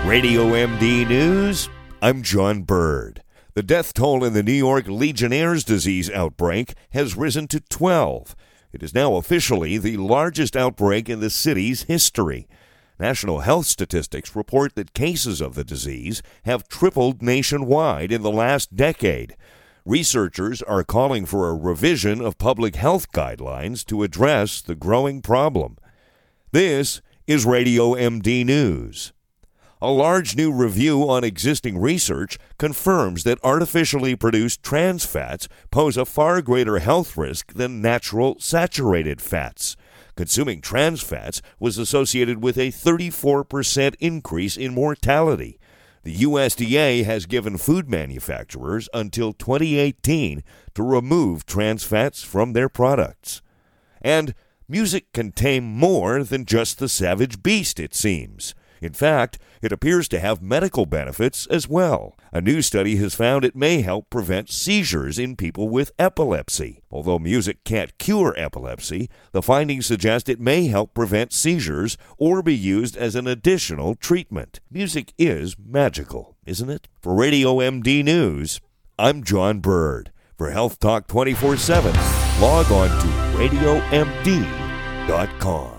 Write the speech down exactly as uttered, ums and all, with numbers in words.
Radio M D News, I'm John Bird. The death toll in the New York Legionnaire's disease outbreak has risen to twelve. It is now officially the largest outbreak in the city's history. National health statistics report that cases of the disease have tripled nationwide in the last decade. Researchers are calling for a revision of public health guidelines to address the growing problem. This is Radio M D News. A large new review on existing research confirms that artificially produced trans fats pose a far greater health risk than natural saturated fats. Consuming trans fats was associated with a thirty-four percent increase in mortality. The U S D A has given food manufacturers until twenty eighteen to remove trans fats from their products. And music can tame more than just the savage beast, it seems. In fact, it appears to have medical benefits as well. A new study has found it may help prevent seizures in people with epilepsy. Although music can't cure epilepsy, the findings suggest it may help prevent seizures or be used as an additional treatment. Music is magical, isn't it? For Radio M D News, I'm John Bird. For Health Talk twenty-four seven, log on to radio m d dot com.